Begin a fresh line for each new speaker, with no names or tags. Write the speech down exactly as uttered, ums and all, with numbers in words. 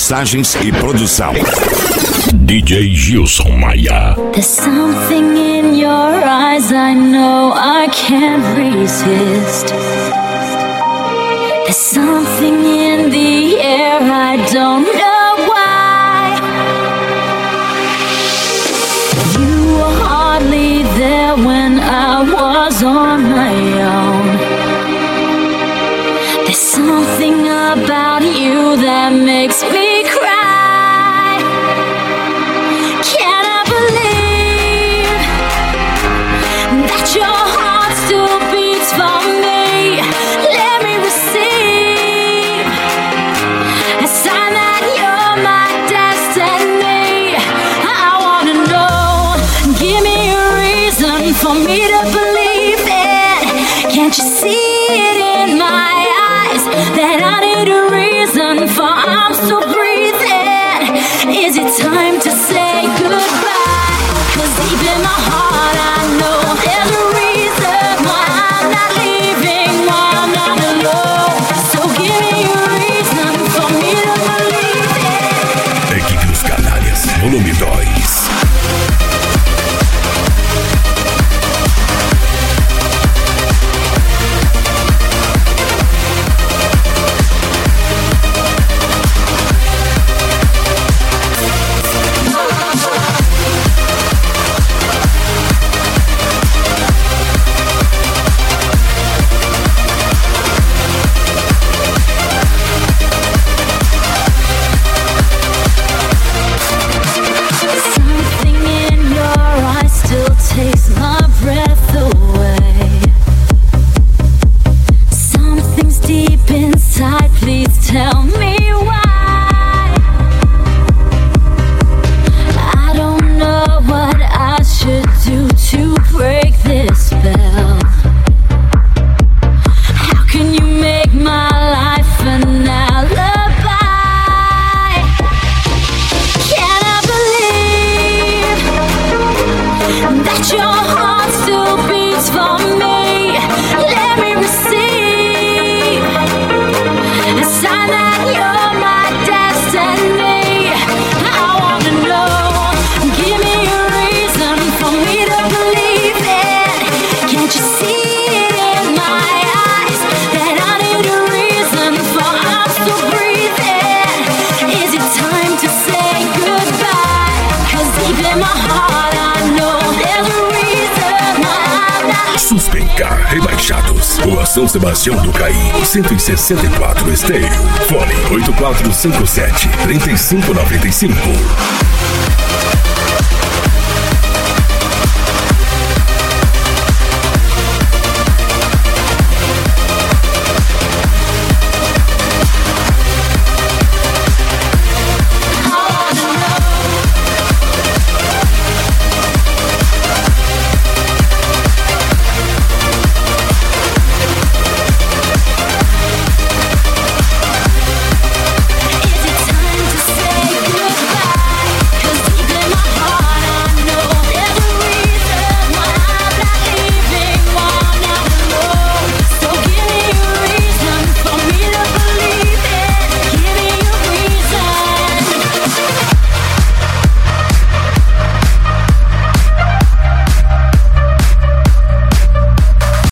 mixagens e produção.
D J Gilson Maia.
There's something in your eyes I know I can't resist. There's something in the air I don't know why. You were hardly there when I was on my own. There's something about you that makes me cry. Can I believe that your heart still beats for me? Let me receive a sign that you're my destiny. I wanna know, give me a reason for me to believe it. Can't you see it in my eyes that I need a reason for I'm still breathing? Is it time to say goodbye? 'Cause deep in my heart I know there's a reason why I'm not leaving, why I'm not alone. So give me a reason for me to believe it.
Equipe dos Canalhas, volume dois. São Sebastião do Caí, cento e sessenta e quatro Esteio. Fone oito quatro cinco sete, três cinco nove cinco.